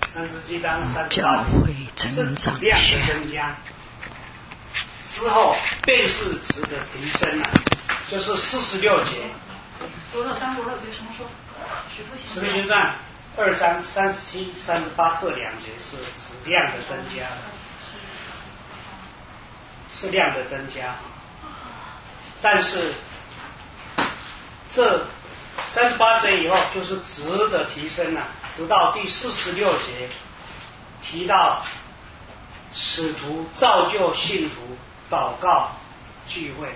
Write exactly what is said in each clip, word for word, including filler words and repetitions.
三十七章三十教八会增长量的增加之后，便是值的提升了，就是四十六节。 多少三十六节什么说？ 使徒行传二章三十七、三十八这两节是指量的增加，是量的增加，但是这三十八节以后就是值的提升了，直到第四十六节提到使徒造就信徒祷告聚会，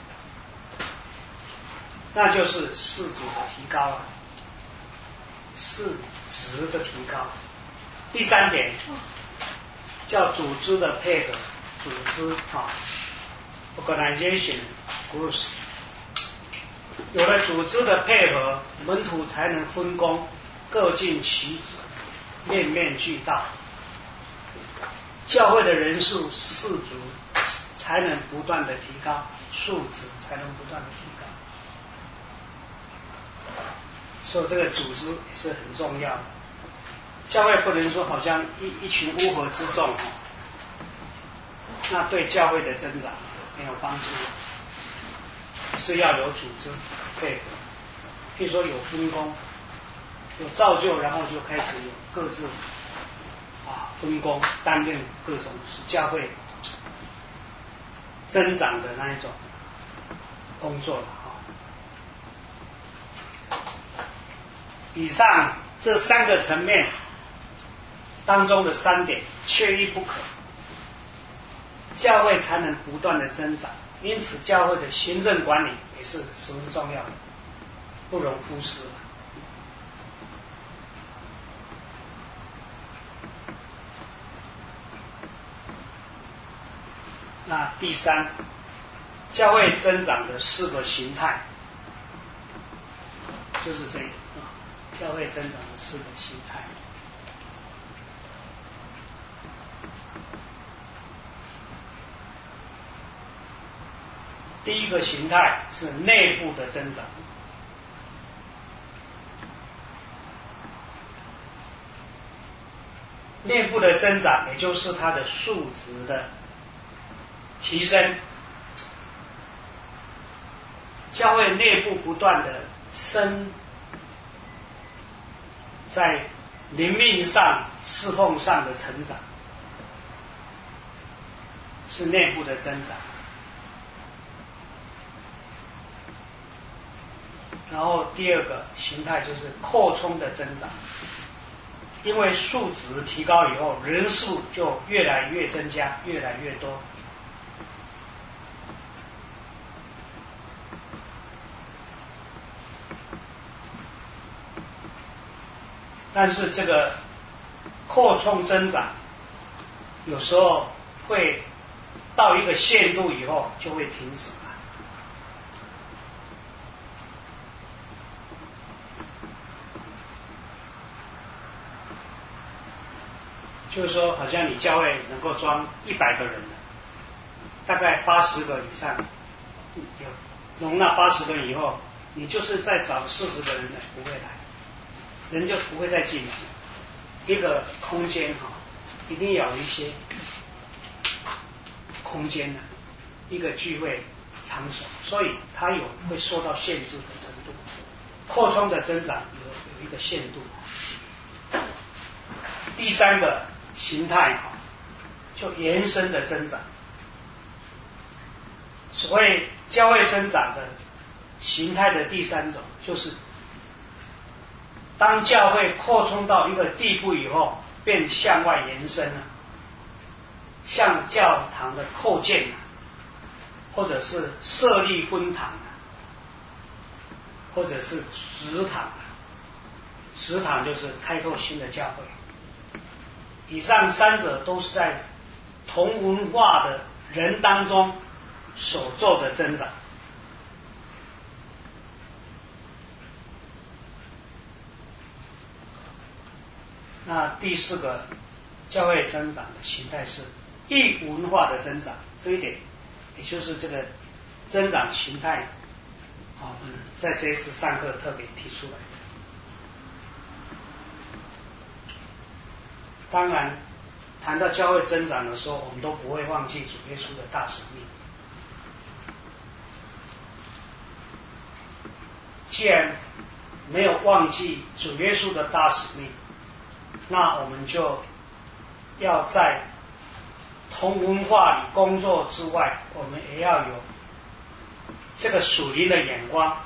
那就是士族的提高了，是值的提高。第三点叫组织的配合，组织啊 ，organization groups， 有了组织的配合，门徒才能分工，各尽其职，面面俱到。教会的人数士族才能不断的提高，素质才能不断的提高。所以这个组织也是很重要的。教会不能说好像一一群乌合之众，那对教会的增长没有帮助，是要有组织配合。譬如说有分工，有造就，然后就开始有各自啊分工担任各种是教会增长的那一种工作了啊。以上这三个层面当中的三点缺一不可，教会才能不断的增长。因此教会的行政管理也是十分重要的，不容忽视。那第三，教会增长的四个形态就是这个啊，教会增长的四个形态。第一个形态是内部的增长，内部的增长也就是它的数值的提升，教会内部不断的升，在灵命上、侍奉上的成长，是内部的增长。然后第二个形态就是扩充的增长，因为数值提高以后，人数就越来越增加，越来越多。但是这个扩充增长有时候会到一个限度以后就会停止了。就是说好像你教会能够装一百个人的，大概八十个以上有容纳八十个人以后，你就是再找四十个人来不会来，人就不会再进来。一个空间哈，一定要有一些空间的一个聚会场所，所以它有会受到限制的程度。扩充的增长有有一个限度。第三个形态哈，就延伸的增长。所谓教会增长的形态的第三种，就是当教会扩充到一个地步以后，便向外延伸了，像教堂的扩建，或者是设立分堂，或者是祠堂。祠堂就是开拓新的教会。以上三者都是在同文化的人当中所做的增长。那第四个教会增长的形态是异文化的增长，这一点也就是这个增长形态啊，嗯，在这一次上课特别提出来的。 当然谈到教会增长的时候，我们都不会忘记主耶稣的大使命。既然没有忘记主耶稣的大使命，那我们就要在同文化里工作之外，我们也要有这个属灵的眼光，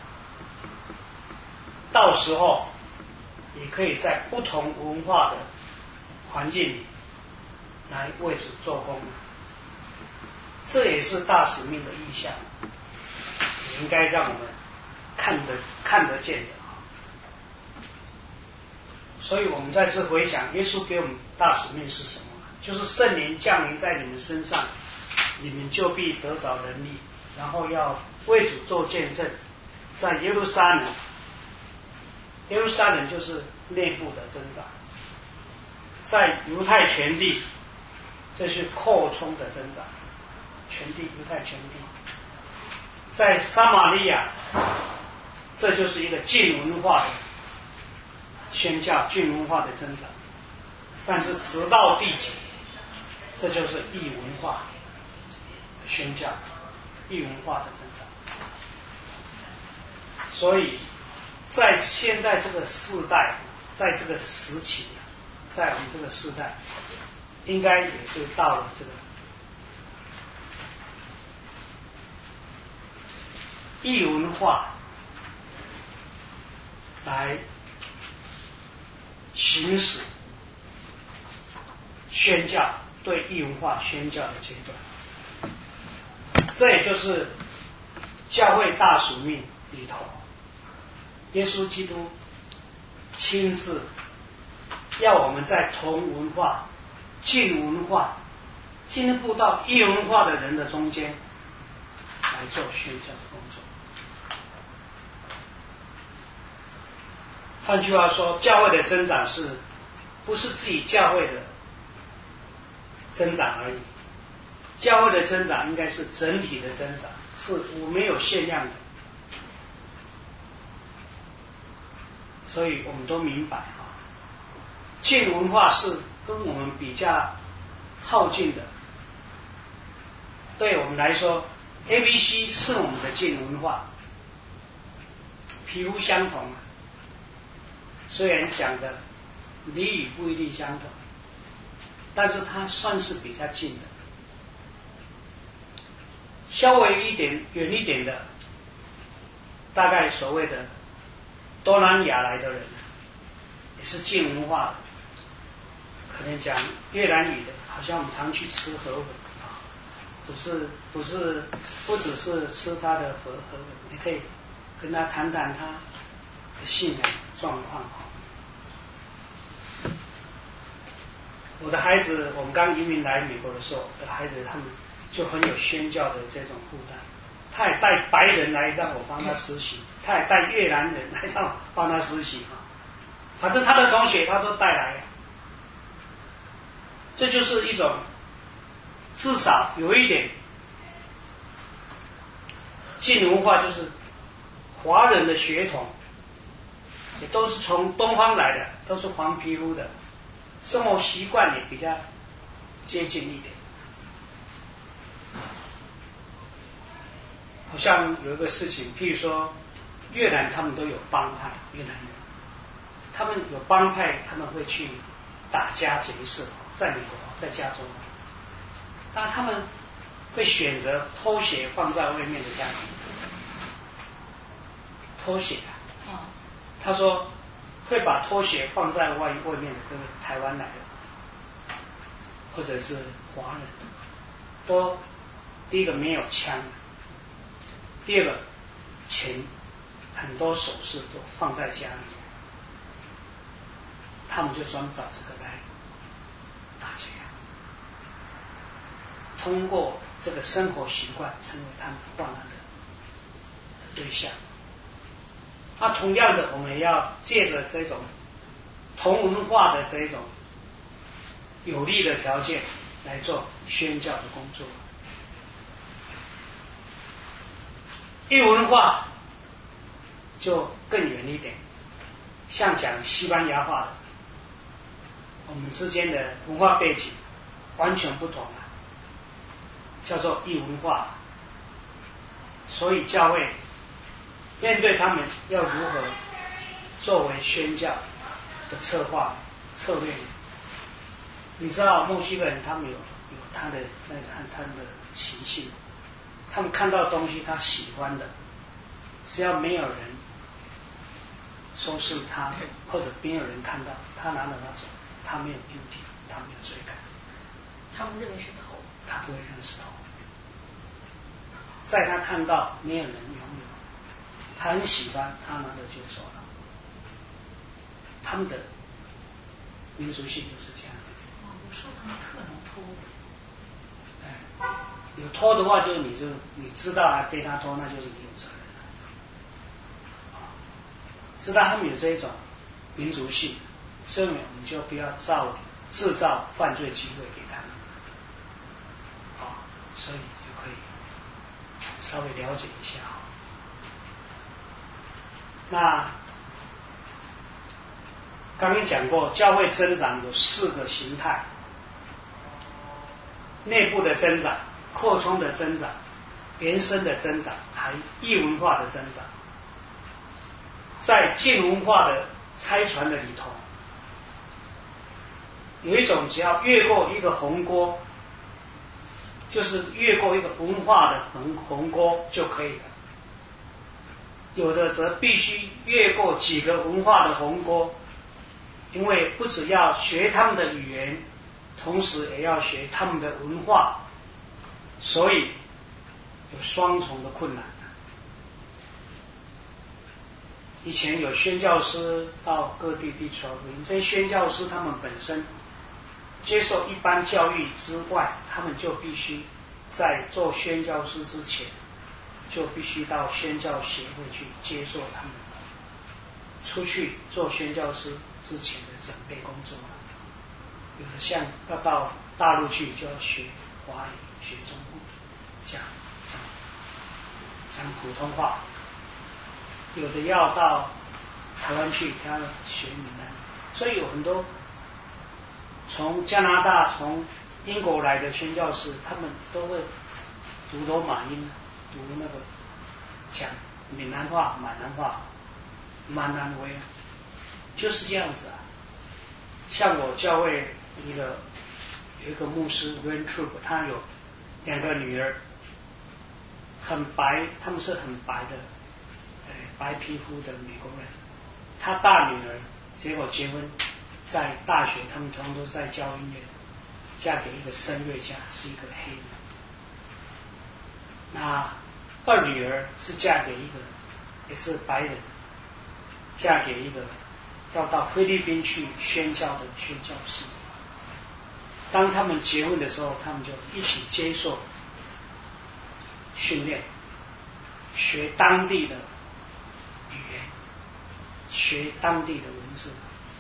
到时候也可以在不同文化的环境里来为主做工，这也是大使命的意向，也应该让我们看得看得见的。所以我们再次回想，耶稣给我们大使命是什么？就是圣灵降临在你们身上，你们就必得着能力，然后要为主做见证，在耶路撒冷，耶路撒冷就是内部的增长，在犹太全地，这是扩充的增长，全地犹太全地，在撒玛利亚，这就是一个近文化的宣教，近文化的增长。但是直到地极，这就是异文化的宣教，异文化的增长。所以在现在这个世代，在这个时期，在我们这个世代，应该也是到了这个异文化来行使宣教，对异文化宣教的阶段。这也就是教会大使命里头，耶稣基督亲自要我们在同文化、近文化、进一步到异文化的人的中间来做宣教的工作。换句话说，教会的增长是不是自己教会的增长而已？教会的增长应该是整体的增长，是没有限量的。所以我们都明白啊，近文化是跟我们比较靠近的。对我们来说 ，A B C 是我们的近文化，皮肤相同，虽然讲的俚语不一定相同，但是它算是比较近的。稍微一点远一点的，大概所谓的东南亚来的人，也是近文化的，可能讲越南语的，好像我们常去吃河粉啊，不是不是不只是吃他的河河粉，你可以跟他谈谈他的信仰状况。我的孩子，我们刚移民来美国的时候，我的孩子他们就很有宣教的这种负担。他也带白人来让我帮他实习，他也带越南人来让我帮他实习啊。反正他的同学他都带来，这就是一种至少有一点近文化，就是华人的血统也都是从东方来的，都是黄皮肤的，生活习惯也比较接近一点。好像有一个事情，譬如说越南他们都有帮派，越南人他们有帮派，他们会去打家劫舍，在美国，在加州，但他们会选择拖鞋放在外面的家里，拖鞋啊，他说会把拖鞋放在外外面的这个台湾来的，或者是华人，都第一个没有枪，第二个钱很多首饰都放在家里，他们就专找这个来打劫，通过这个生活习惯成为他们患难的对象。那同样的，我们也要借着这种同文化的这种有利的条件来做宣教的工作。异文化就更远一点，像讲西班牙话的， 我们之间的文化背景完全不同啊，叫做异文化。所以教会面对他们要如何作为宣教的策划策略？你知道墨西哥人他们有有他的那个他的习性，他们看到东西他喜欢的，只要没有人说是他，或者没有人看到，他拿着他走，他没有丢弃，他没有追赶， 他们认为是头， 他不会认识头。在他看到没有人拥有，他很喜欢，他拿着就走了。他们的民族性就是这样子。 哦，我说他们特能偷。 哎，有偷的话，就你就你知道还被他偷，那就是你有责任了。啊，知道他们有这一种民族性，所以我们就不要造制造犯罪机会给他们。啊，所以就可以稍微了解一下。那刚刚讲过，教会增长有四个形态：内部的增长、扩充的增长、延伸的增长，还异文化的增长。在近文化的拆传的里头，有一种只要越过一个鸿沟，就是越过一个文化的鸿鸿沟就可以了。有的则必须越过几个文化的鸿沟，因为不只要学他们的语言，同时也要学他们的文化，所以有双重的困难。以前有宣教师到各地地传福音，这些宣教师他们本身接受一般教育之外，他们就必须在做宣教师之前，就必须到宣教协会去接受他们出去做宣教师之前的准备工作。有的像要到大陆去，就要学华语、学中文，讲讲讲普通话；有的要到台湾去，他要学闽南语。所以有很多从加拿大、从英国来的宣教师，他们都会读罗马音，读那个讲闽南话、闽南话、闽南话，就是这样子啊。像我教会一个有一个牧师 Wayne Troop， 他有两个女儿，很白，他们是很白的，呃，白皮肤的美国人。他大女儿结果结婚，在大学，他们通通都在教音乐，嫁给一个声乐家，是一个黑人。那二女儿是嫁给一个也是白人，嫁给一个要到菲律宾去宣教的宣教士。当他们结婚的时候，他们就一起接受训练，学当地的语言，学当地的文字。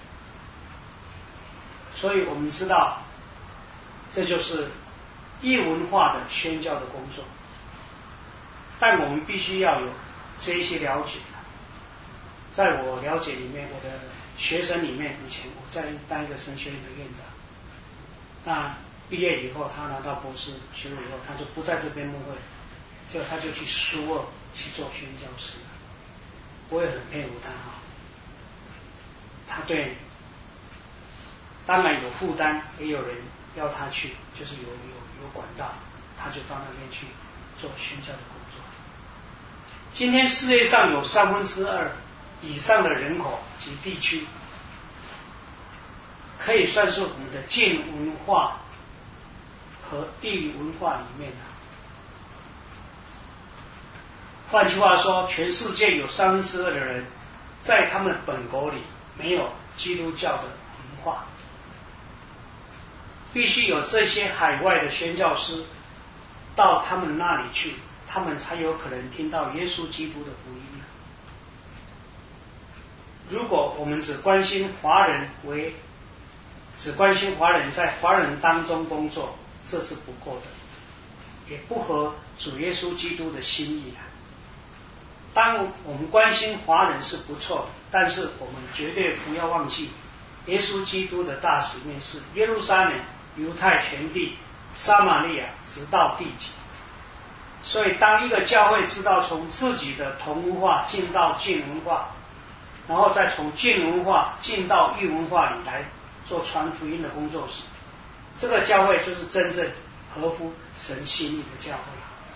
所以我们知道，这就是异文化的宣教的工作。但我们必须要有这些了解。在我了解里面，我的学生里面，以前我在当一个神学院的院长，那毕业以后，他拿到博士学位以后，他就不在这边牧会，就他就去苏俄去做宣教师。我也很佩服他哈，他对，当然有负担，也有人要他去，就是有有有管道，他就到那边去做宣教的工作。今天世界上有三分之二以上的人口及地区，可以算是我们的近文化和异文化里面的。换句话说，全世界有三分之二的人，在他们本国里没有基督教的文化，必须有这些海外的宣教师到他们那里去，他们才有可能听到耶稣基督的福音。如果我们只关心华人为，只关心华人在华人当中工作，这是不够的，也不合主耶稣基督的心意啊。当我们关心华人是不错的，但是我们绝对不要忘记， 耶稣基督的大使命是耶路撒冷、犹太全地、撒玛利亚，直到地极。所以，当一个教会知道从自己的同文化进到近文化，然后再从近文化进到异文化里来做传福音的工作时，这个教会就是真正合乎神心意的教会。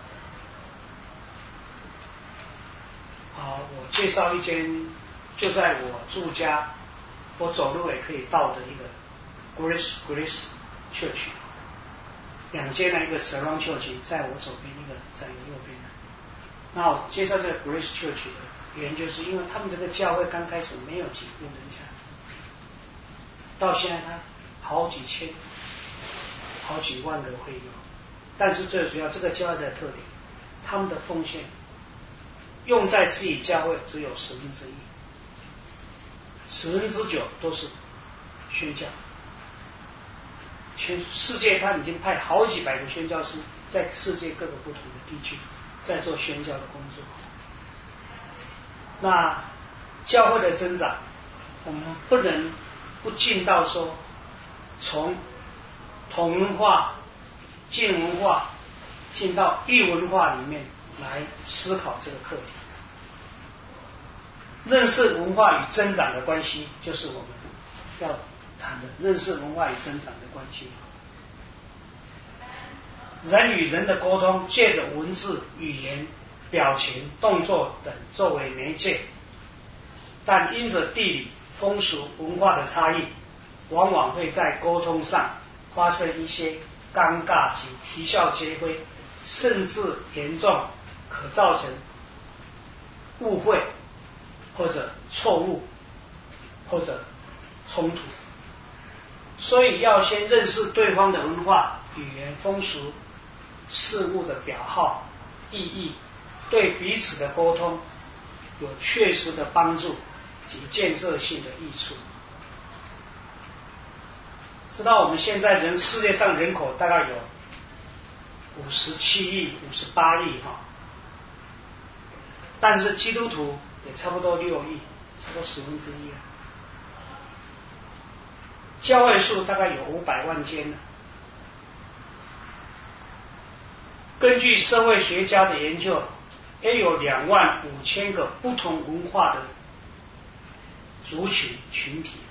好，我介绍一间就在我住家，我走路也可以到的一个 Grace Grace Church， 两间的一个 Surround Church， 在我左边，一个在我右边的。那我介绍这个 Grace Church 的原因，就是因为他们这个教会刚开始没有几个人家，到现在他好几千、好几万个会友。但是最主要，这个教会的特点，他们的奉献用在自己教会只有十分之一，十分之九都是宣教。全世界他已经派好几百个宣教师在世界各个不同的地区在做宣教的工作。那教会的增长，我们不能不进到说从同文化、近文化进到异文化里面来思考这个课题。认识文化与增长的关系，就是我们要谈的认识文化与增长的关系。人与人的沟通，借着文字、语言、表情、动作等作为媒介，但因着地理、风俗、文化的差异，往往会在沟通上发生一些尴尬及啼笑皆非，甚至严重可造成误会或者错误或者冲突。所以要先认识对方的文化、语言、风俗、事物的表号、意义，对彼此的沟通有确实的帮助及建设性的益处。知道我们现在人世界上人口大概有五十七亿、五十八亿哈，但是基督徒也差不多六亿，差不多十分之一了。教会数大概有五百万间了。根据社会学家的研究，也有两万五千个不同文化的族群群体。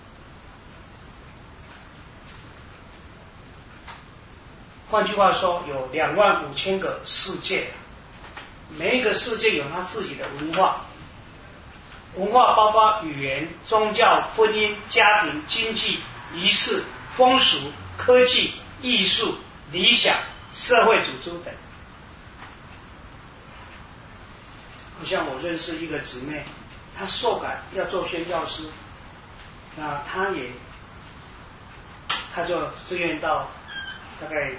换句话说，有两万五千个世界，每一个世界有它自己的文化。文化包括语言、宗教、婚姻、家庭、经济、仪式、风俗、科技、艺术、理想、社会组织等。好像我认识一个姊妹，她受感要做宣教师，那她也，她就自愿到大概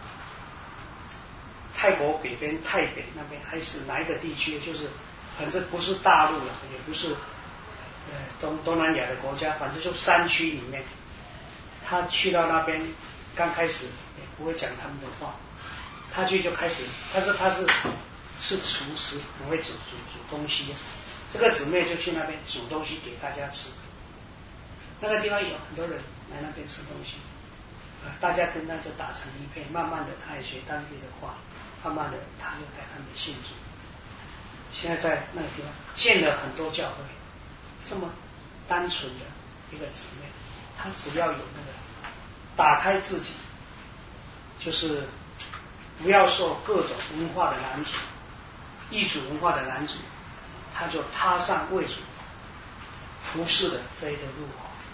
泰国北边泰北那边还是哪一个地区，就是反正不是大陆了，也不是呃东东南亚的国家，反正就山区里面。他去到那边，刚开始也不会讲他们的话，他去就开始，但是他是是厨师，很会煮煮煮东西。这个姊妹就去那边煮东西给大家吃。那个地方有很多人来那边吃东西，啊，大家跟他就打成一片，慢慢的他也学当地的话，慢慢的他就带他们信主。现在在那个地方建了很多教会，这么单纯的一个姊妹，她只要有那个打开自己，就是不要受各种文化的拦阻，异族文化的拦阻，她就踏上为主服侍的这一条路。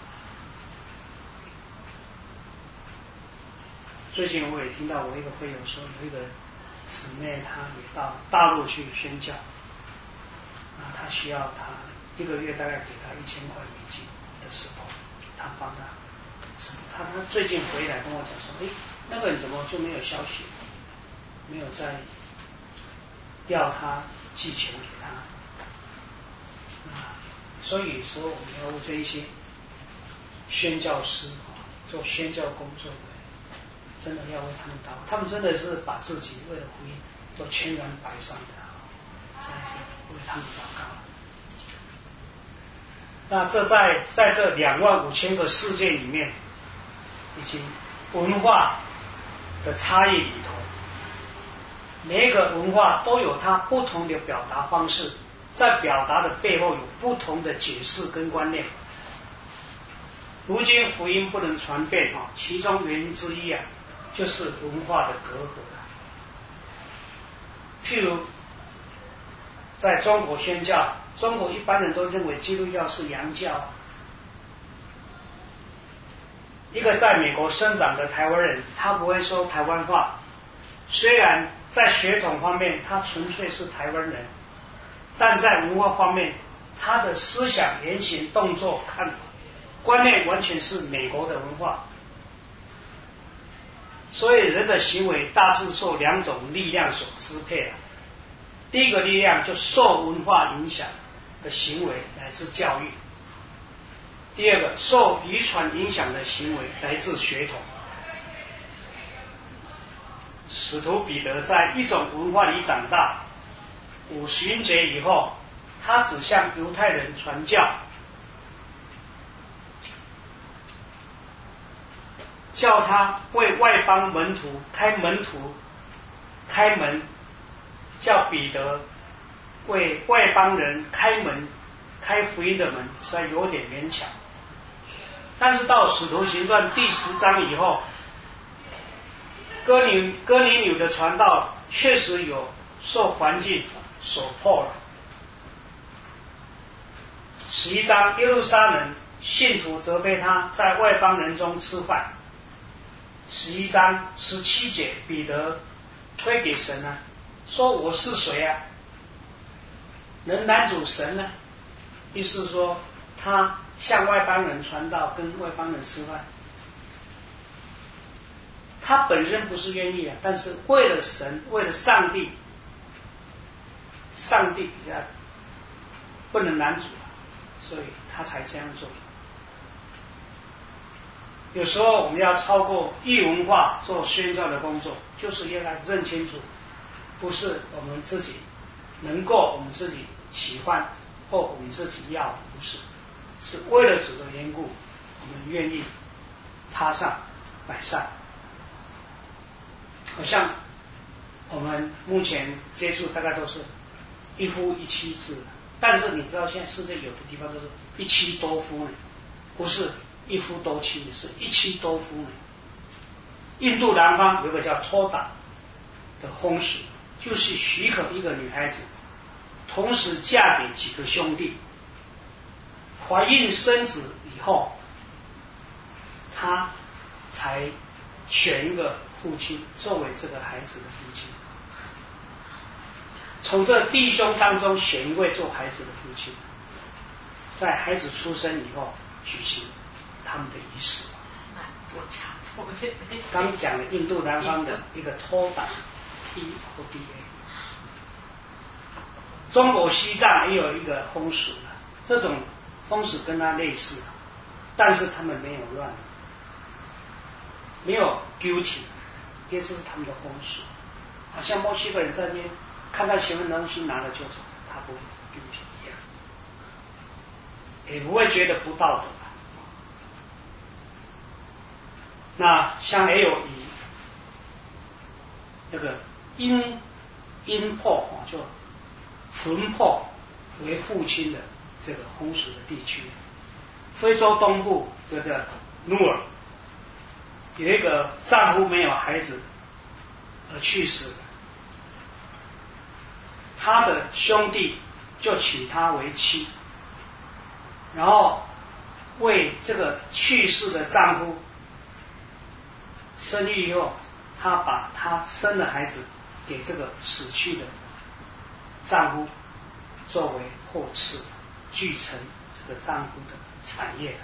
最近我也听到我一个会友说，有一个姊妹她也到大陆去宣教。啊，他需要他一个月大概给他一千块美金的时候，他帮他什么？他他最近回来跟我讲说，哎，那个人怎么就没有消息？没有再要他寄钱给他。啊，所以有时候我们要为这一些宣教师啊，做宣教工作的，真的要为他们祷告。他们真的是把自己为了福音都全然摆上的。实在是为他们祷告。 那这在在这两万五千个世界里面，以及文化的差异里头，每一个文化都有它不同的表达方式，在表达的背后有不同的解释跟观念。如今福音不能传遍啊，其中原因之一啊，就是文化的隔阂。譬如在中国宣教，中国一般人都认为基督教是洋教。一个在美国生长的台湾人，他不会说台湾话，虽然在血统方面他纯粹是台湾人，但在文化方面，他的思想、言行、动作、看法、观念完全是美国的文化。所以人的行为大致受两种力量所支配啊。第一个力量就受文化影响的行为来自教育，第二个受遗传影响的行为来自血统。使徒彼得在一种文化里长大，五旬节以后，他只向犹太人传教，叫他为外邦门徒开门徒开门，叫彼得为外邦人开门开福音的门，虽然有点勉强。但是到使徒行传第十章以后，哥尼哥尼流的传道确实有受环境所迫了。十一章耶路撒冷信徒责备他在外邦人中吃饭。十一章十七节，彼得推给神啊，说我是谁啊？能拦阻神呢？意思说他向外邦人传道，跟外邦人吃饭。他本身不是愿意啊，但是为了神，为了上帝，上帝比较不能拦阻，所以他才这样做。有时候我们要超过异文化做宣教的工作，就是要来认清楚，不是我们自己能够，我们自己喜欢或我们自己要的，不是，是为了主的缘故，我们愿意踏上摆上。好像我们目前接触大概都是一夫一妻制，但是你知道现在世界有的地方都是一妻多夫呢，不是一夫多妻，是一妻多夫呢。印度南方有个叫托达的风俗，就是许可一个女孩子同时嫁给几个兄弟，怀孕生子以后，她才选一个父亲作为这个孩子的父亲，从这弟兄当中选一位做孩子的父亲，在孩子出生以后举行他们的仪式。刚讲了印度南方的一个托达 T O D A， 中国西藏也有一个风俗，这种风俗跟它类似，但是他们没有乱，没有 guilty， 因为这是他们的风俗。好像墨西哥人在那边看到前面的东西拿了就走，他不会 guilty 一样，也不会觉得不道德。那像也有以那个阴阴魄啊，就魂魄为父亲的这个风俗的地区，非洲东部有个努尔，有一个丈夫没有孩子而去世了，他的兄弟就娶她为妻，然后为这个去世的丈夫生育以后，他把他生的孩子给这个死去的丈夫作为后嗣，继承这个丈夫的产业。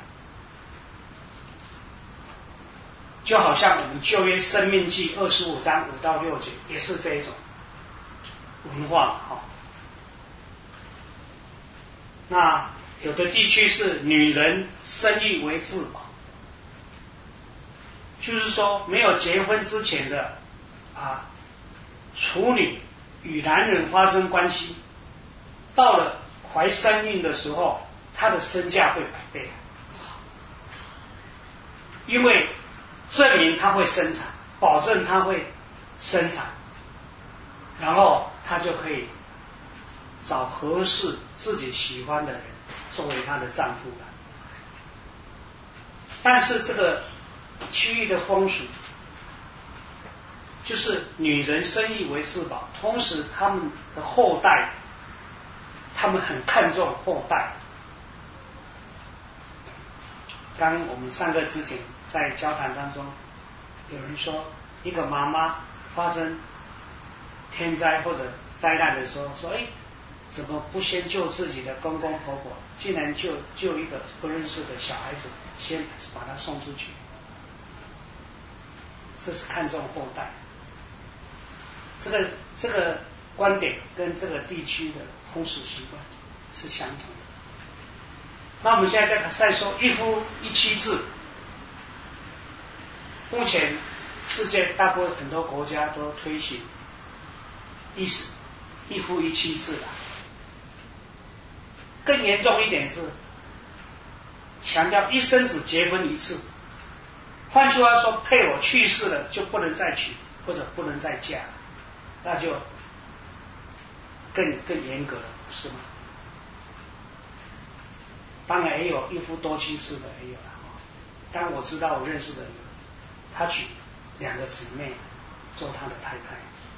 就好像我们旧约生命记二十五章五到六节也是这一种文化哈。那有的地区是女人生育为至宝，就是说没有结婚之前的啊处女与男人发生关系，到了怀身孕的时候， 他的身价会百倍，因为证明他会生产，保证他会生产，然后他就可以找合适自己喜欢的人作为他的丈夫了。但是这个区域的风俗就是女人生育为至宝，同时他们的后代，他们很看重后代。刚我们上课之前在交谈当中，有人说一个妈妈发生天灾或者灾难的时候，说哎，怎么不先救自己的公公婆婆，竟然救救一个不认识的小孩子，先把他送出去，这是看重后代。这个这个观点跟这个地区的风俗习惯是相同的。那我们现在再再说一夫一妻制，目前世界大部分很多国家都推行一一夫一妻制了。更严重一点是强调一生只结婚一次，换句话说，配偶去世了就不能再娶或者不能再嫁，那就更更严格了，是吗？当然也有一夫多妻制的也有了，当然我知道我认识的有，他娶两个姊妹做他的太太，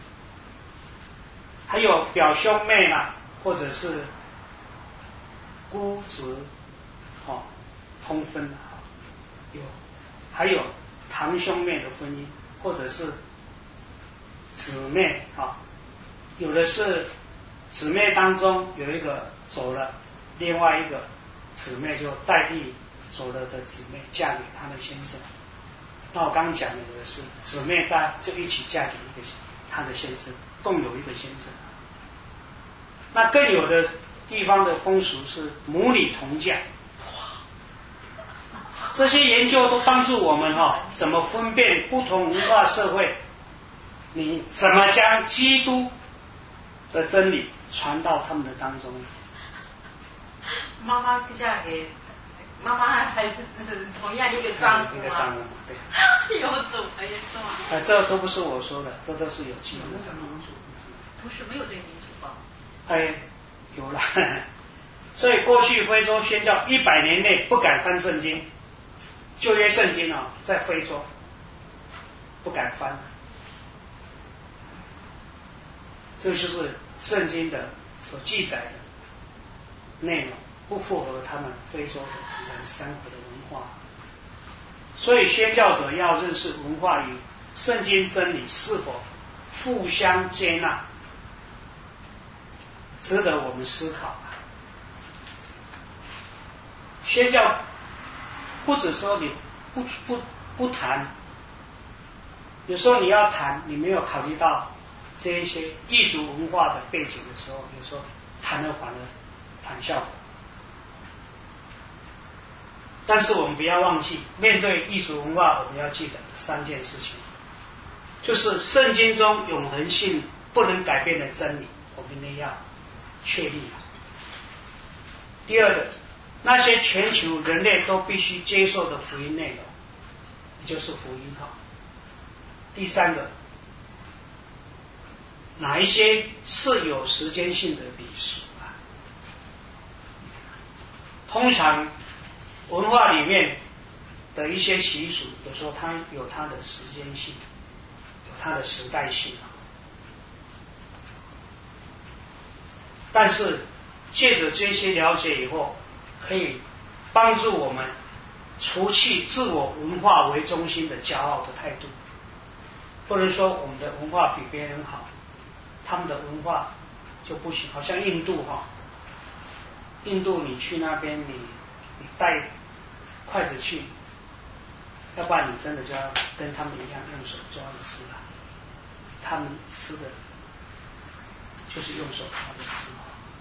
还有表兄妹啦，或者是姑侄，哦，通婚啊，有，还有堂兄妹的婚姻，或者是姊妹啊，有的是姊妹当中有一个走了，另外一个姊妹就代替走了的姊妹嫁给她的先生。那我刚刚讲的有的是姊妹大就一起嫁给一个她的先生，共有一个先生。那更有的地方的风俗是母女同嫁，这些研究都帮助我们哈、哦，怎么分辨不同文化社会，你怎么将基督的真理传到他们的当中。 妈妈嫁给妈妈还是同样一个丈夫吗？ 一个丈夫，对。 有主可以是吗？ 啊，这都不是我说的，这都是有记录的。 不是没有这个民主吧？ 哎，有了。所以过去非洲宣教一百年内不敢翻圣经，旧约圣经啊、哦，在非洲不敢翻，这就是圣经的所记载的内容不符合他们非洲的人生活的文化，所以宣教者要认识文化与圣经真理是否互相接纳，值得我们思考。宣教不只说你不不不谈，有时候你要谈，你没有考虑到这一些异族文化的背景的时候，有时候谈了反而反效果。但是我们不要忘记，面对异族文化，我们要记得三件事情，就是圣经中永恒性不能改变的真理，我们一定要确立。第二个，那些全球人类都必须接受的福音内容，也就是福音哈。第三个，哪一些是有时间性的历史啊？通常文化里面的一些习俗，有时候它有它的时间性，有它的时代性。但是借着这些了解以后，可以帮助我们除去自我文化为中心的骄傲的态度。不能说我们的文化比别人好，他们的文化就不行。好像印度哈，印度你去那边，你你带筷子去，要不然你真的就要跟他们一样用手抓着吃了。他们吃的就是用手抓着吃。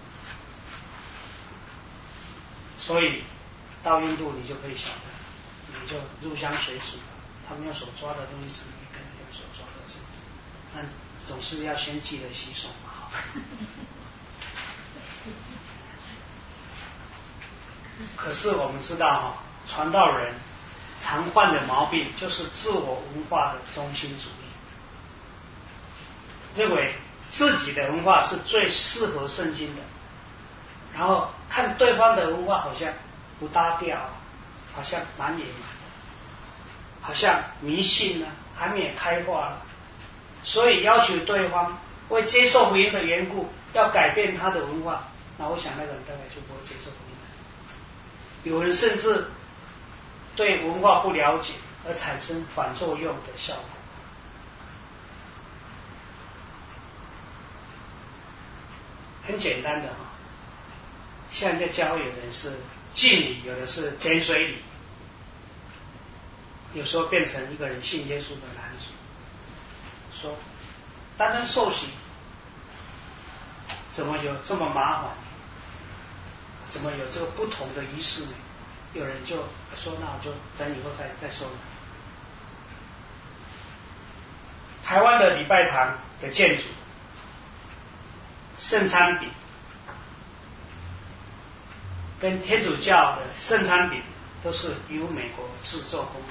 所以到印度你就可以晓得，你就入乡随俗，他们用手抓的东西吃，你跟着用手抓着吃。那总是要先记得洗手嘛。 可是我们知道哈、哦，传道人常患的毛病就是自我文化的中心主义，认为自己的文化是最适合圣经的，然后看对方的文化好像不搭调，好像蛮野蛮的，好像迷信呢，还没有开化了，所以要求对方为接受福音的缘故要改变他的文化，那我想那个人大概就不会接受福音了。有人甚至对文化不了解而产生反作用的效果。很简单的哈，现在教会有的是敬礼，有的是点水礼，有时候变成一个人信耶稣的拦阻，说单单受洗怎么有这么麻烦，怎么有这个不同的仪式呢？有人就说那我就等以后再再说了。台湾的礼拜堂的建筑圣餐饼跟天主教的圣餐饼都是由美国制作工艺，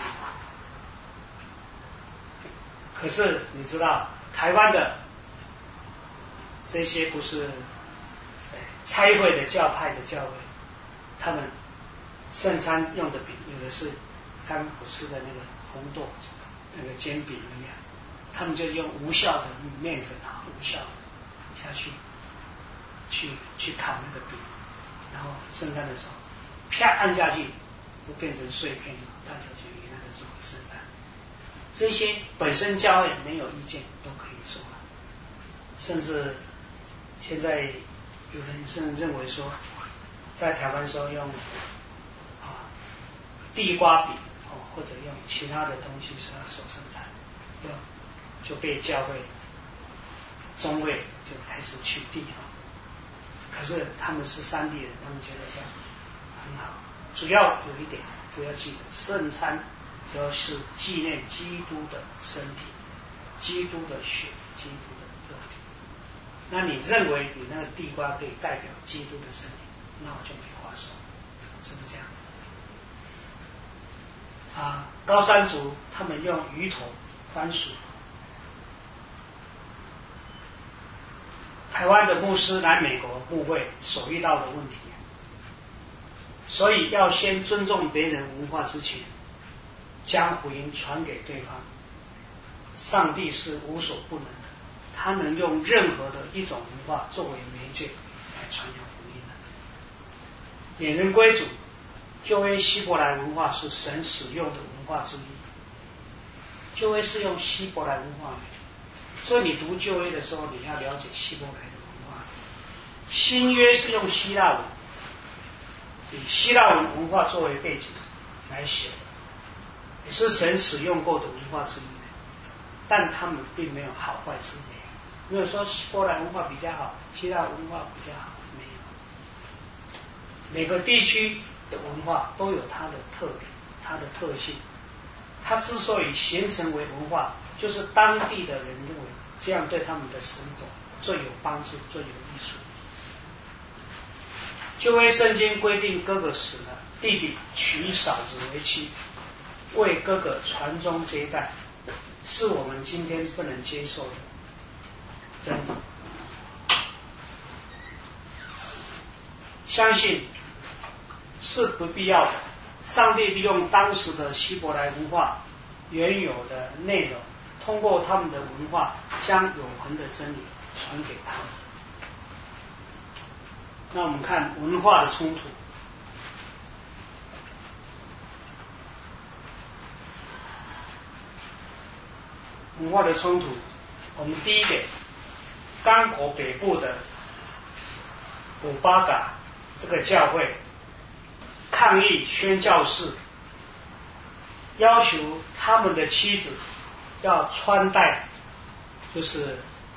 可是你知道台湾的这些不是差会的教派的教会，他们圣餐用的饼有的是刚我吃的那个红豆那个煎饼一样，他们就用无效的面粉啊，无效的下去去去烤那个饼，然后圣餐的时候啪按下去就变成碎片了，大家就以那个作为圣餐。这些本身教会没有意见都可以做了，甚至现在有人甚至认为说，在台湾说用啊地瓜饼哦，或者用其他的东西说要守圣餐，就就被教会中会就开始取缔哈。可是他们是山地人，他们觉得这样很好。主要有一点不要记得，圣餐主要是纪念基督的身体、基督的血、基督的肉体。那你认为你那个地瓜可以代表基督的身体，那我就没话说，是不是这样？啊，高山族他们用鱼头、番薯。台湾的牧师来美国牧会所遇到的问题，所以要先尊重别人文化之前，将福音传给对方。上帝是无所不能的，他能用任何的一种文化作为媒介来传扬福音的。引人归主，旧约希伯来文化是神使用的文化之一。旧约是用希伯来文化，所以你读旧约的时候，你要了解希伯来的文化。新约是用希腊文，以希腊文文化作为背景来写的，也是神使用过的文化之一。但他们并没有好坏之别，没有说希伯来文化比较好，希腊文化比较好，没有。每个地区的文化都有它的特点、它的特性。它之所以形成为文化，就是当地的人认为这样对他们的生活最有帮助、最有益处。旧约圣经规定，哥哥死了，弟弟娶嫂子为妻，为哥哥传宗接代，是我们今天不能接受的真理。相信是不必要的。上帝利用当时的希伯来文化原有的内容，通过他们的文化，将永恒的真理传给他们。那我们看文化的冲突。文化的冲突，我们第一点，刚果北部的古巴嘎这个教会抗议宣教士，要求他们的妻子要穿戴就是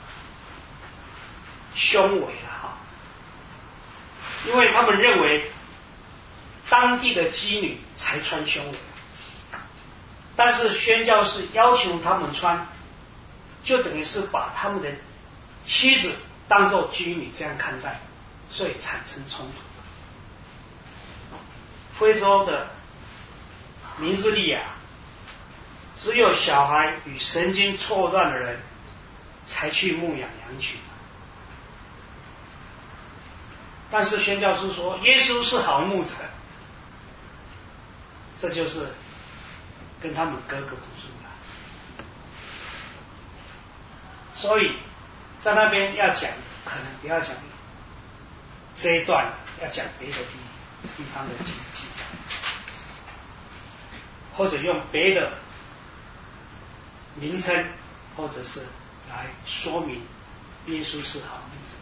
胸围了哈，因为他们认为当地的妓女才穿胸围，但是宣教士要求他们穿，就等于是把他们的妻子当作妓女这样看待，所以产生冲突。 非洲的尼日利亚，只有小孩与神经错乱的人才去牧养羊群。但是宣教师说耶稣是好牧者，这就是跟他们格格不入了。所以在那边要讲，可能不要讲这一段，要讲别的地地方的记记载，或者用别的名称，或者是来说明耶稣是好牧者。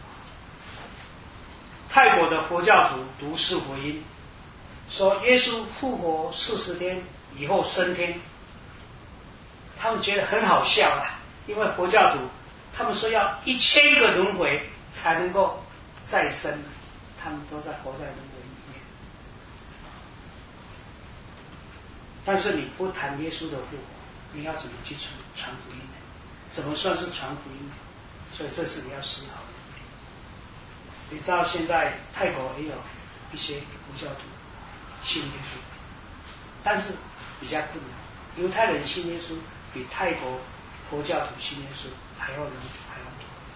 泰国的佛教徒读四福音，说耶稣复活四十天以后升天，他们觉得很好笑啦，因为佛教徒他们说要一千个轮回才能够再生，他们都在活在轮回里面。但是你不谈耶稣的复活，你要怎么去传传福音呢？怎么算是传福音呢？所以这是你要思考的。你知道现在泰国也有一些佛教徒信耶稣，但是比较困难。犹太人信耶稣比泰国佛教徒信耶稣还要容易，还要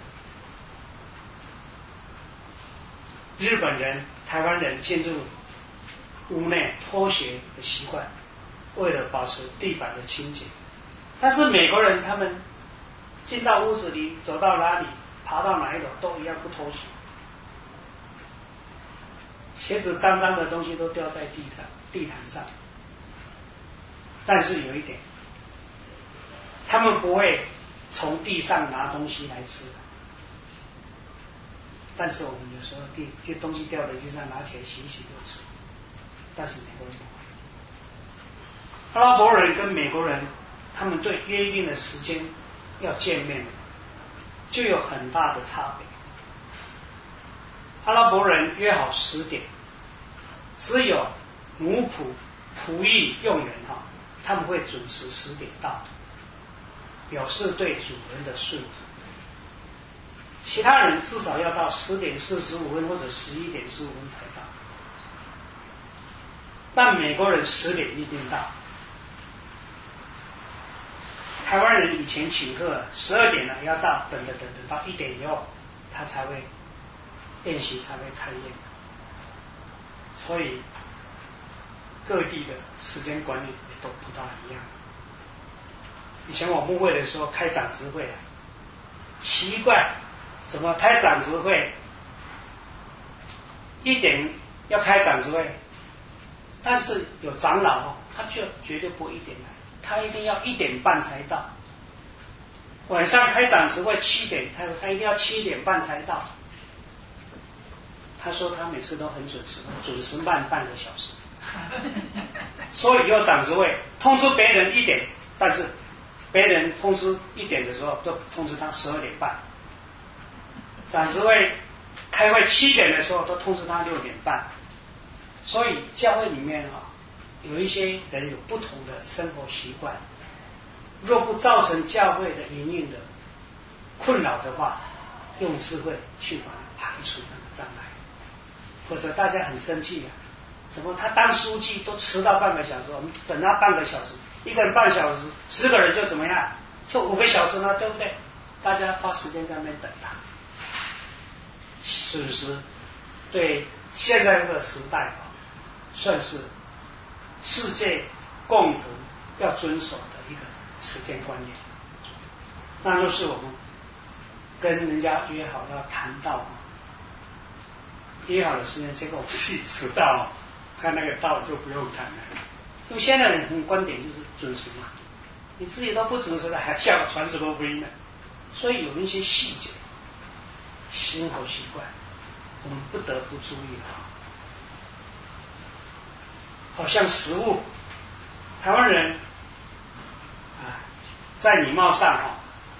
多。日本人、台湾人进入屋内脱鞋的习惯，为了保持地板的清洁。但是美国人他们进到屋子里，走到哪里，爬到哪一楼都一样不脱鞋。鞋子脏脏的东西都掉在地上、地毯上，但是有一点，他们不会从地上拿东西来吃。但是我们有时候地这东西掉在地上，拿起来洗一洗就吃。但是美国人不会。阿拉伯人跟美国人，他们对约定的时间要见面，就有很大的差别。阿拉伯人约好十点，只有奴仆、仆役、佣人哈，他们会准时十点到，表示对主人的顺服。其他人至少要到十点四十五分或者十一点十五分才到，但美国人十点一定到。台湾人以前请客十二点了要到，等等等等到一点以后，他才会宴席才会开宴。所以各地的时间管理也都不大一样。以前我牧会的时候开长执会，奇怪，怎么开长执会一点要开长执会，但是有长老他就绝对不一点来，他一定要一点半才到。晚上开长执会七点，他他一定要七点半才到。他说他每次都很准时，准时慢半个小时。所以有长执会通知别人一点，但是别人通知一点的时候，都通知他十二点半。长执会开会七点的时候，都通知他六点半。所以教会里面啊，有一些人有不同的生活习惯，若不造成教会的营运的困扰的话，用智慧去把它排除那个障碍，否则大家很生气啊！怎么他当书记都迟到半个小时，我们等他半个小时，一个人半小时，十个人就怎么样？就五个小时呢，对不对？大家花时间在那边等他，是不是？对现在这个时代啊，算是世界共同要遵守的一个时间观念。那就是我们跟人家约好要谈到约好的时间，结果我们自己迟到，看那个到就不用谈了。因为现在人观点就是准时嘛，你自己都不准时了，还叫我传什么福音呢？所以有一些细节、生活习惯，我们不得不注意了。好像食物，台湾人啊，在礼貌上哈，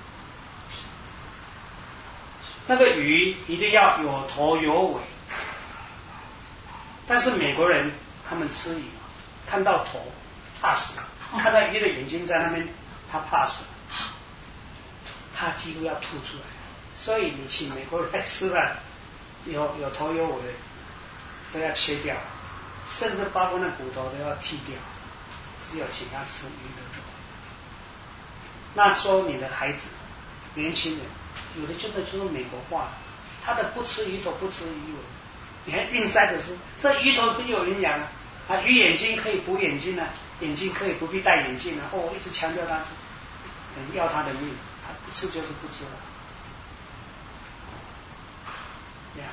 那个鱼一定要有头有尾，但是美国人他们吃鱼，看到头怕死，看到鱼的眼睛在那边，他怕死，他几乎要吐出来。所以你请美国人来吃饭，有有头有尾的都要切掉， 甚至包括那骨头都要剔掉，只有请他吃鱼的肉。那说你的孩子、年轻人，有的真的就是美国化，他的不吃鱼头不吃鱼尾，你还硬塞着说这鱼头很有营养啊，啊鱼眼睛可以补眼睛啊，眼睛可以不必戴眼镜啊，哦，一直强调他吃，等要他的命，他不吃就是不吃了。呀，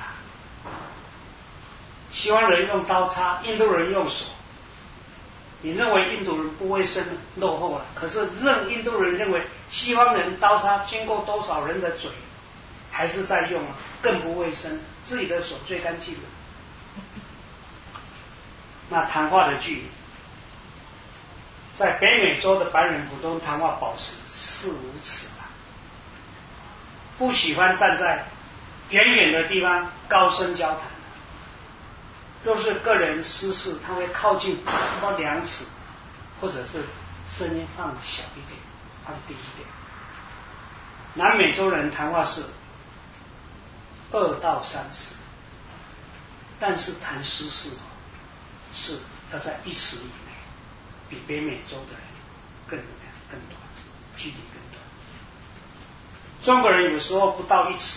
西方人用刀叉，印度人用手。你认为印度人不卫生落后了，可是认印度人认为西方人刀叉经过多少人的嘴，还是在用，更不卫生，自己的手最干净了。那谈话的距离，在北美洲的白人普通谈话保持四五尺吧，不喜欢站在远远的地方高声交谈。若是个人私事，他会靠近差不多两尺，或者是声音放小一点，放低一点。南美洲人谈话是二到三尺，但是谈私事是要在一尺以内，比北美洲的人更怎么样？更短，距离更短。中国人有时候不到一尺。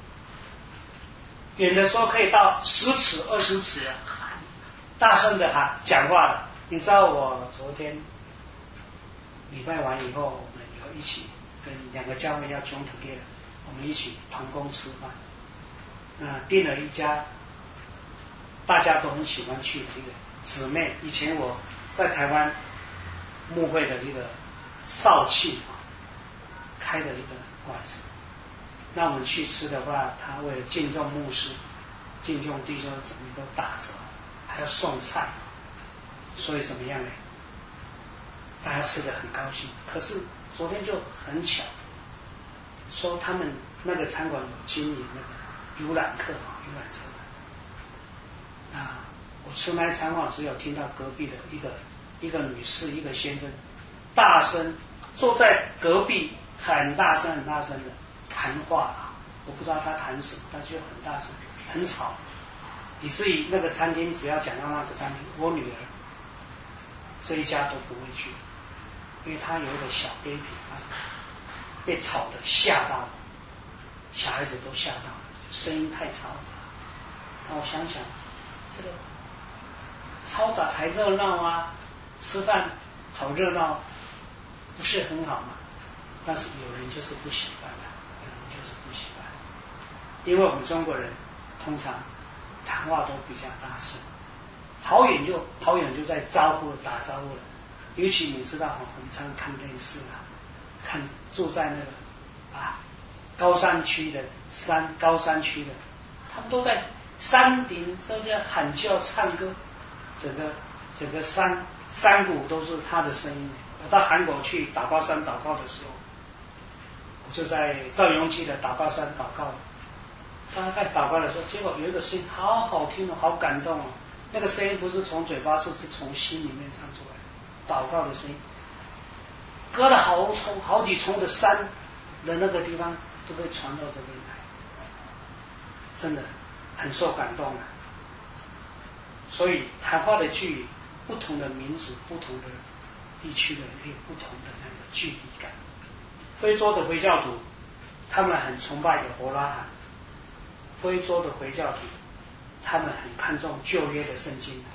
远的时候可以到十尺、二十尺啊，大声的喊讲话了。你知道我昨天礼拜完以后，我们有一起跟两个教会要 join together，我们一起同工吃饭。那、呃、订了一家大家都很喜欢去的一个姊妹，以前我在台湾牧会的一个少气开的一个馆子。那我们去吃的话，他为了敬重牧师、敬重弟兄姊妹都打折，还要送菜，所以怎么样呢？大家吃得很高兴。可是昨天就很巧，说他们那个餐馆有经营那个游览客啊，游览车啊。我吃那餐馆只有听到隔壁的一个一个女士、一个先生大声坐在隔壁，很大声、很大声的。谈话啊，我不知道他谈什么，但是又很大声，很吵，以至于那个餐厅只要讲到那个餐厅，我女儿这一家都不会去，因为她有一个小 baby， 被吵得吓到了，小孩子都吓到了，声音太嘈杂。但我想想，这个嘈杂才热闹啊，吃饭好热闹，不是很好吗？但是有人就是不喜欢的。就是不喜欢，因为我们中国人通常谈话都比较大声，好远就好远就在招呼打招呼了。尤其你知道，我们常看电视啊，看住在那个啊高山区的山高山区的，他们都在山顶都在喊叫唱歌，整个整个山山谷都是他的声音。我到韩国去祷告山祷告的时候。就在赵永基的祷告山祷告，他在祷告的时候，结果有一个声音好好听哦，好感动哦。那个声音不是从嘴巴，就是从心里面唱出来的，祷告的声音，隔了好重好几重的山的那个地方都可以传到这边来，真的很受感动啊。所以谈话的距离，不同的民族、不同的地区的人有不同的那个距离感。非洲的回教徒，他们很崇拜有伯拉罕。非洲的回教徒，他们很看重旧约的圣经，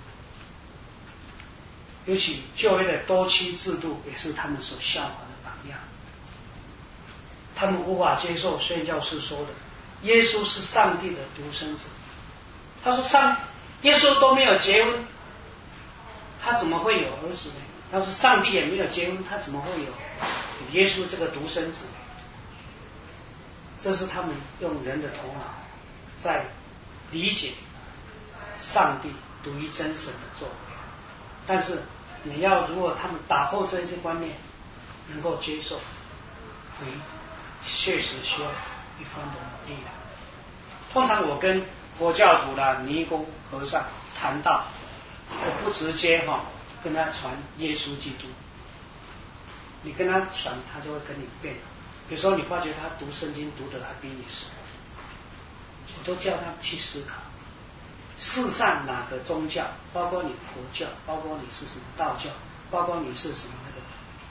尤其旧约的多妻制度也是他们所效法的榜样。他们无法接受宣教士说的耶稣是上帝的独生子。他说上耶稣都没有结婚，他怎么会有儿子呢？他说上帝也没有结婚，他怎么会有耶稣这个独生子？这是他们用人的头脑在理解上帝独一真神的作为。但是你要如果他们打破这些观念，能够接受，你确实需要一番的努力的。通常我跟佛教徒啦、尼姑和尚谈到，我不直接哈、哦、跟他传耶稣基督，你跟他传，他就会跟你辩。有时候你发觉他读圣经读得还比你熟，我都叫他去思考， 世上哪个宗教，包括你佛教，包括你是什么道教，包括你是什么那个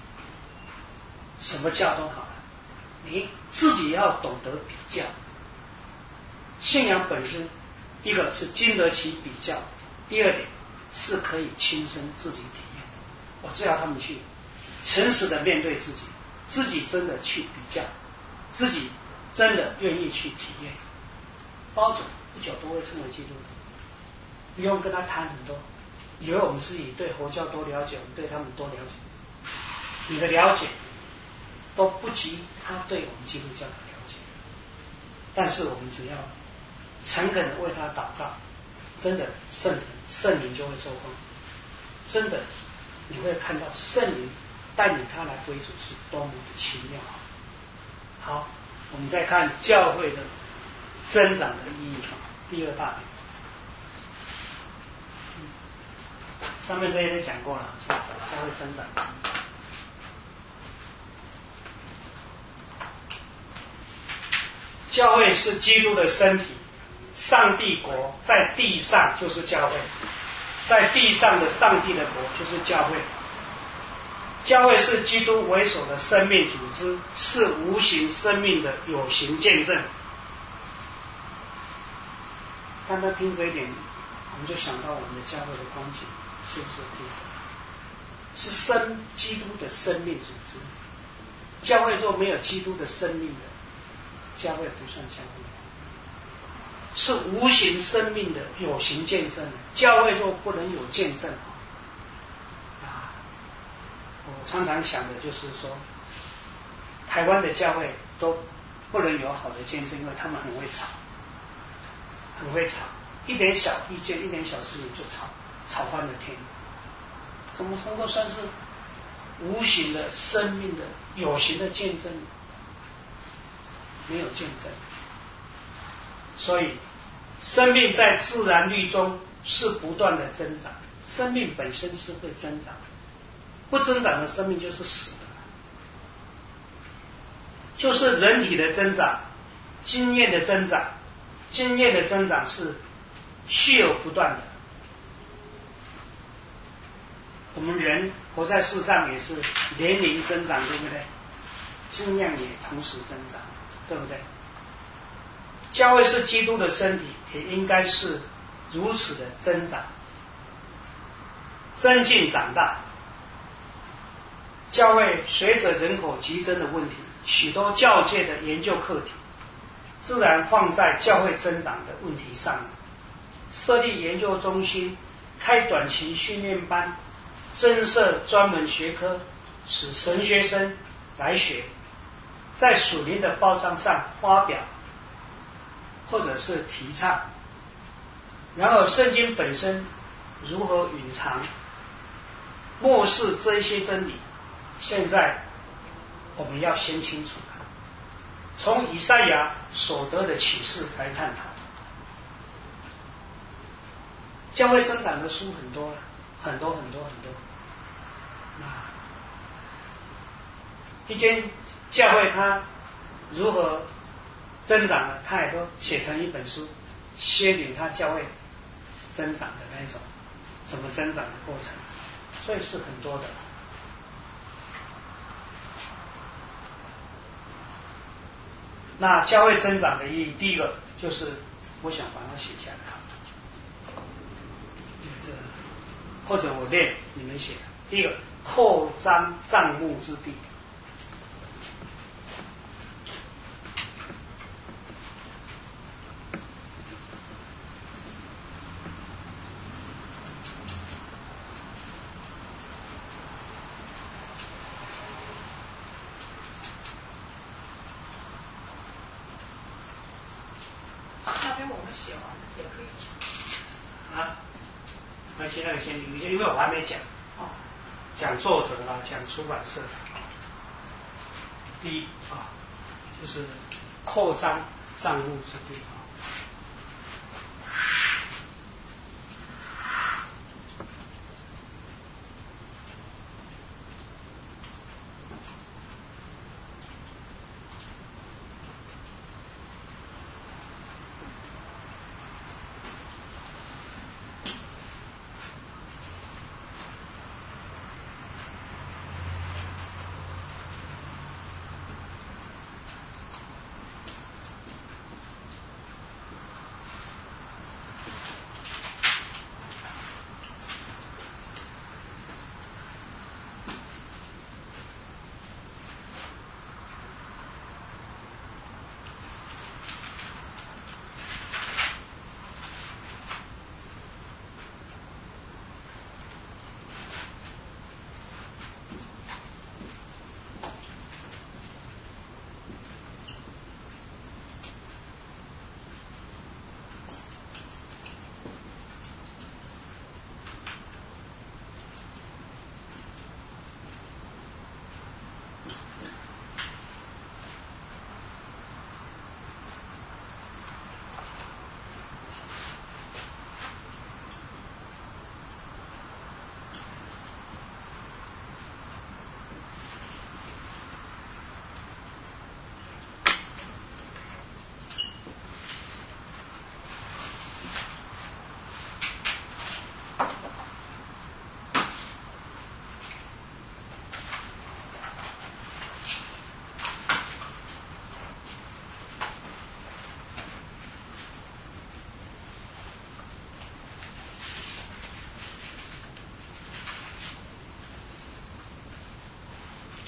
什么教都好了，你自己要懂得比较。信仰本身，一个是经得起比较，第二点是可以亲身自己体验的。我只要他们去诚实的面对自己，自己真的去比较，自己真的愿意去体验，包准不久都会成为基督徒。不用跟他谈很多，以为我们自己对佛教多了解，我们对他们多了解，你的了解都不及他对我们基督教的了解。但是我们只要诚恳的为他祷告，真的圣灵圣灵就会做工，真的你会看到圣灵带领他来归主是多么的奇妙。好，我们再看教会的增长的意义，第二大点。上面这些都讲过了，教会增长。教会是基督的身体，上帝国在地上就是教会，在地上的上帝的国就是教会。教会是基督为首的生命组织，是无形生命的有形见证。刚刚听这一点，我们就想到我们的教会的光景，是不是这样？是生基督的生命组织。教会若没有基督的生命的，教会不算教会。是无形生命的有形见证。教会若不能有见证，啊，我常常想的就是说，台湾的教会都不能有好的见证，因为他们很会吵，很会吵，一点小意见，一点小事情就吵，吵翻了天。怎么能够算是无形的生命的有形的见证？没有见证。所以生命在自然律中是不断的增长，生命本身是会增长的，不增长的生命就是死的，就是人体的增长，经验的增长，经验的增长是续而不断的。我们人活在世上也是年龄增长，对不对？经验也同时增长，对不对？教会是基督的身体，也应该是如此的增长，增进长大。教会随着人口激增的问题，许多教界的研究课题自然放在教会增长的问题上，设立研究中心，开短期训练班，增设专门学科，使神学生来学，在属灵的报章上发表或者是提倡。然而圣经本身如何隐藏漠视这一些真理，现在我们要先清楚，从以赛亚所得的启示来探讨。教会增长的书很多很多很多很多，啊，一间教会它如何增长了，他也都写成一本书，写给他教会增长的那种怎么增长的过程，所以是很多的。那教会增长的意义，第一个就是我想把它写下来，这或者我念你们写。第一个，扩张帐幕之地。因为我还没讲，讲作者啦，讲出版社。第一啊，就是扩张账户之地啊。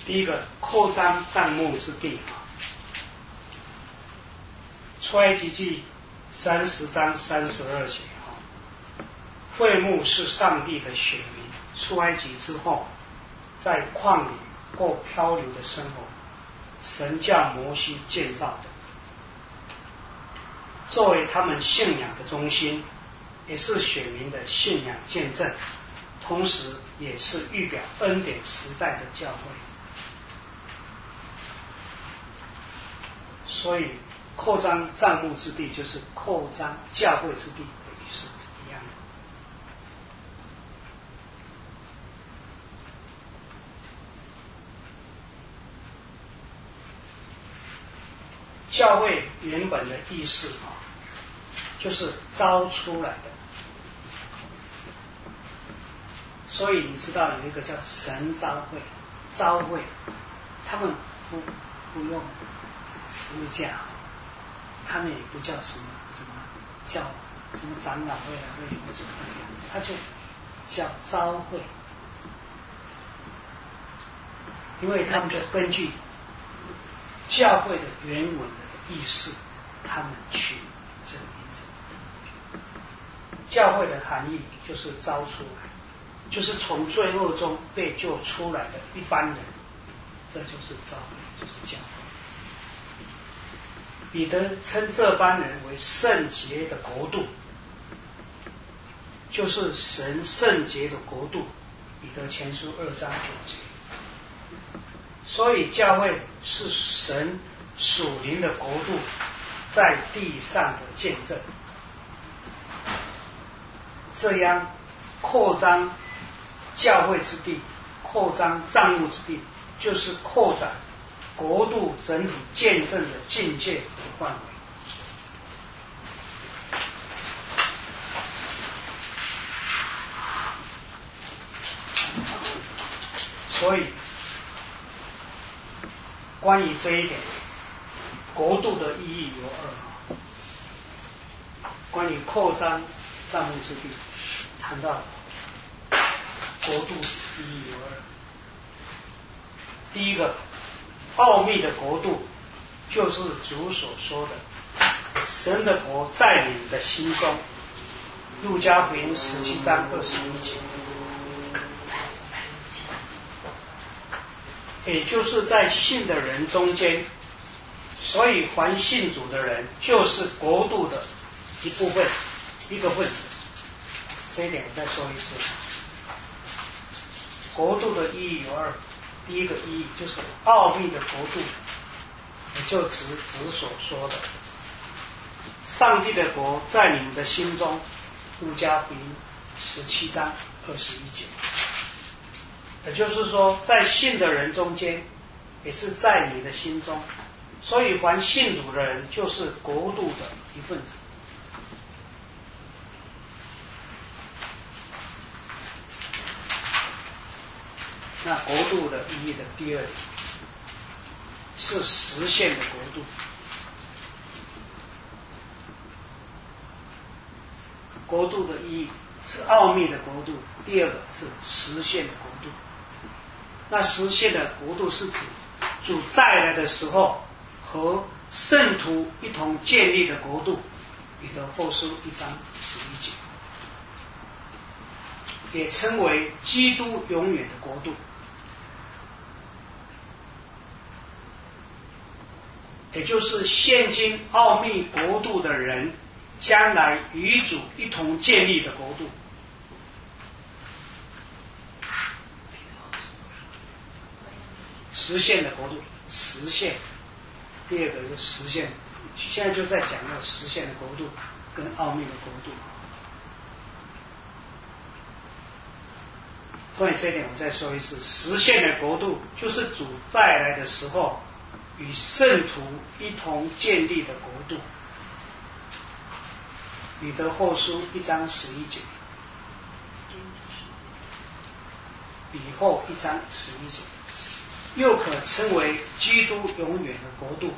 第一个扩张帐幕之地啊，出埃及记三十章三十二节啊，会幕是上帝的选民，出埃及之后，在旷野过漂流的生活，神叫摩西建造的，作为他们信仰的中心，也是选民的信仰见证，同时也是预表恩典时代的教会。所以扩张帐幕之地就是扩张教会之地的意思一样的。教会原本的意思啊，就是招出来的。所以你知道有一个叫神召会，召会，他们不不用十字架，他们也不叫什么什么叫什么长老会啊会或者怎么样，他就叫召会，因为他们就根据教会的原文的意思，他们取这个名字。教会的含义就是招出来，就是从罪恶中被救出来的一般人，这就是召会，就是教会。彼得称这班人为圣洁的国度，就是神圣洁的国度。彼得前书二章九节。所以教会是神属灵的国度在地上的见证。这样扩张教会之地，扩张帐幕之地，就是扩展国度整体见证的境界与范围。所以关于这一点，国度的意义有二。关于扩张帐幕之地，谈到国度意义有二。第一个，奥秘的国度，就是主所说的神的国在你的心中。路加福音十七章二十一节，也就是在信的人中间，所以凡信主的人就是国度的一部分，一个分子。这一点我再说一次，国度的意义有二。第一个意义就是奥秘的国度，也就指指所说的上帝的国在你们的心中。路加福音十七章二十一节，也就是说在信的人中间，也是在你的心中，所以凡信主的人就是国度的一份子。那国度的意义的第二点是实现的国度。国度的意义是奥秘的国度，第二个是实现的国度。那实现的国度是指主再来的时候和圣徒一同建立的国度。彼得后书一章十一节，也称为基督永远的国度。也就是现今奥秘国度的人将来与主一同建立的国度。实现的国度，实现。第二个是实现，现在就在讲到实现的国度跟奥秘的国度。关于这一点我再说一次，实现的国度就是主再来的时候与圣徒一同建立的国度。彼得后书一章十一节，彼后一章十一节，又可称为基督永远的国度。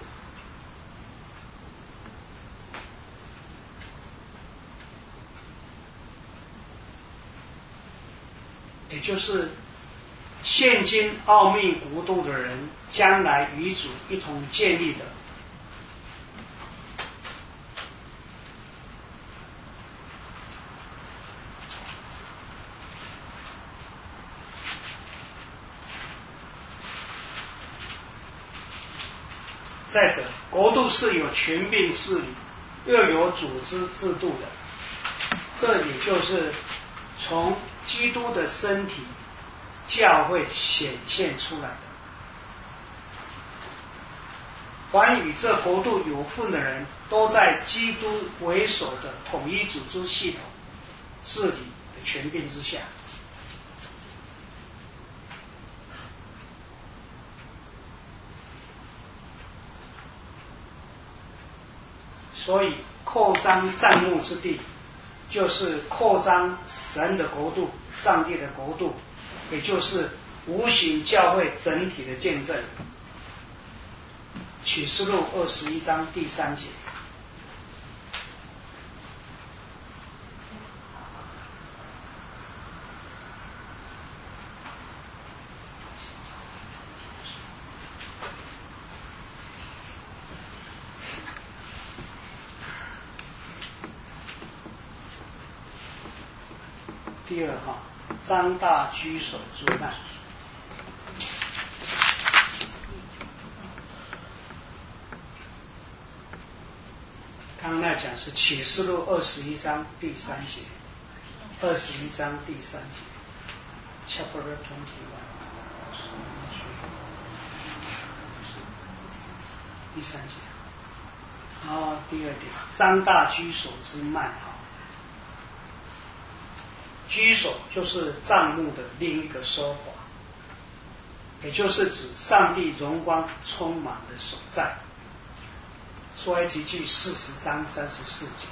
也就是现今奥秘国度的人，将来与主一同建立的。再者，国度是有权柄治理，又有组织制度的，这也就是从基督的身体教会显现出来的。凡与这国度有份的人，都在基督为首的统一组织系统治理的权柄之下。所以扩张帐幕之地，就是扩张神的国度、上帝的国度，也就是无形教会整体的见证。启示录二十一章第三节。第二哈，张大居首之难。刚刚那讲是启示录二十一章第三节，二十一章第三节 ，Chapter twenty-one， 第三节。然后第二点，张大居首之慢哈。居首就是帐幕的另一个说法，也就是指上帝荣光充满的所在。出埃及记四十章三十四节。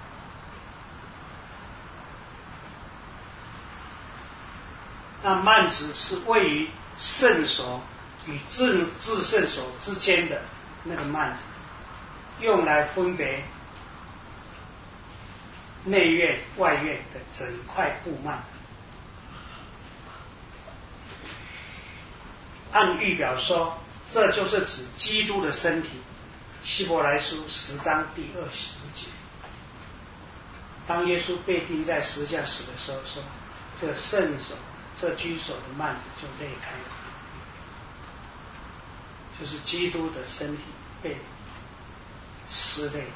那幔子是位于圣所与至至圣所之间的那个幔子，用来分别内院外院的整块布幔。按预表说，这就是指基督的身体。希伯来书十章第二十节，当耶稣被钉在十字架死的时候说，这圣所这居所的幔子就裂开了，就是基督的身体被撕裂。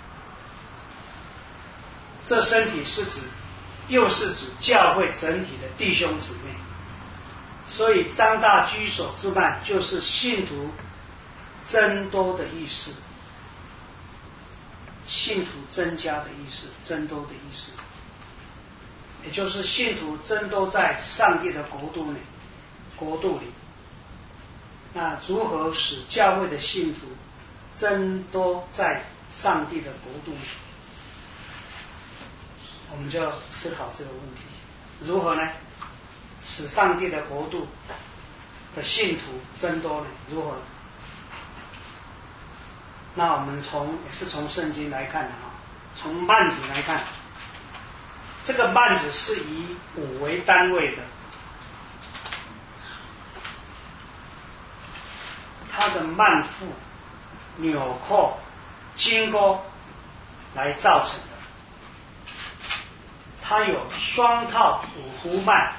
这身体是指，又是指教会整体的弟兄姊妹，所以张大居所之幔就是信徒增多的意思，信徒增加的意思，增多的意思，也就是信徒增多在上帝的国度里，国度里。那如何使教会的信徒增多在上帝的国度里？我们就要思考这个问题，如何呢？使上帝的国度的信徒增多呢？如何？那我们从也是从圣经来看的啊，从幔子来看，这个幔子是以五为单位的，它的幔腹、纽扣、金钩来造成的。它有双套五湖幔，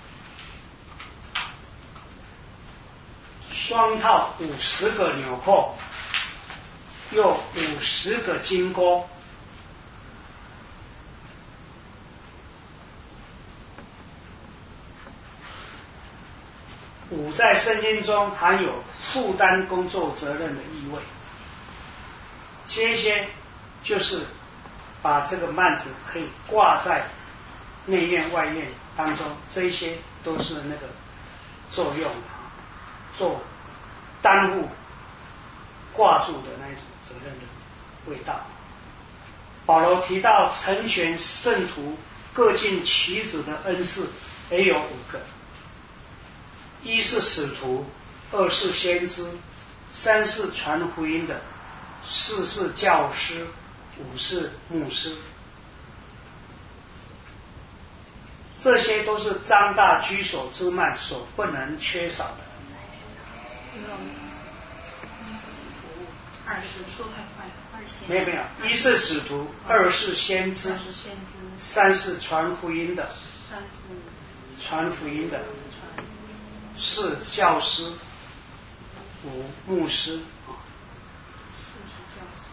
双套五十个纽扣，又五十个金钩。五在圣经中含有负担工作责任的意味。接些就是把这个幔子可以挂在内院外院当中，这些都是那个作用啊，做担负挂住的那一种责任的味道。保罗提到成全圣徒各尽其职的恩赐也有五个，一是使徒，二是先知，三是传福音的，四是教师，五是牧师。 这些都是张大居所之脉所不能缺少的。 二是说太快了，二先没有没有，一是使徒，二是先知，三是传福音的， 三是传福音的，四教师，五牧师啊。 四是教师，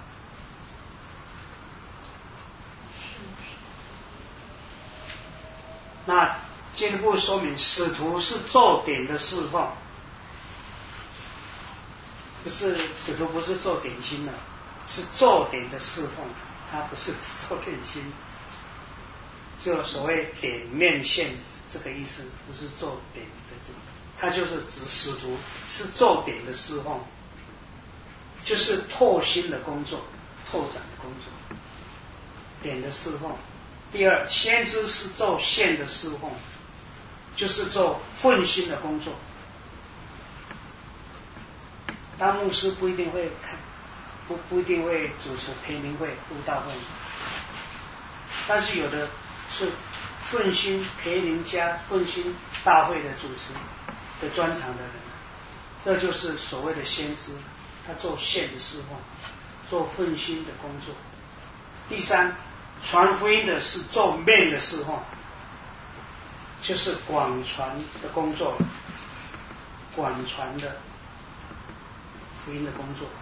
那进一步说明，使徒是做点的侍奉。不是使徒不是做点心的，是做点的侍奉，他不是做点心，就所谓点面线这个意思，不是做点的这个，他就是指使徒是做点的侍奉，就是拓新的工作，拓展的工作，点的侍奉。第二，先知是做线的侍奉，就是做奋心的工作。当牧师不一定会看，不不一定会主持培灵会、布道会，但是有的是奋心培灵家、奋心大会的主持的专长的人，这就是所谓的先知，他做线的侍奉，做奋心的工作。第三，传福音的是做面的侍奉，就是广传的工作，广传的福音的工作。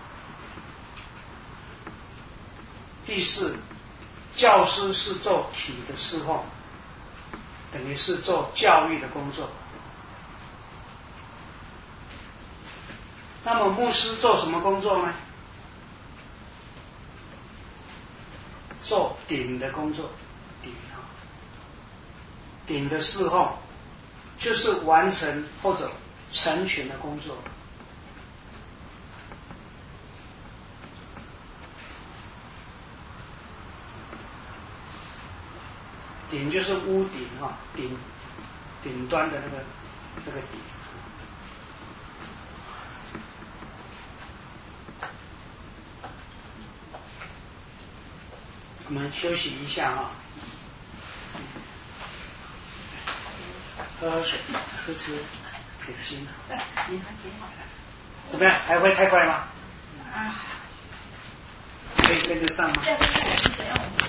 第四，教师是做体的侍奉，等于是做教育的工作。那么牧师做什么工作呢？做顶的工作，顶啊，顶的侍奉就是完成或者成全的工作。顶就是屋顶哈，顶顶端的那个那个顶。我们休息一下哈，喝喝水，吃吃点心。怎么样？还会太快吗？可以跟得上吗？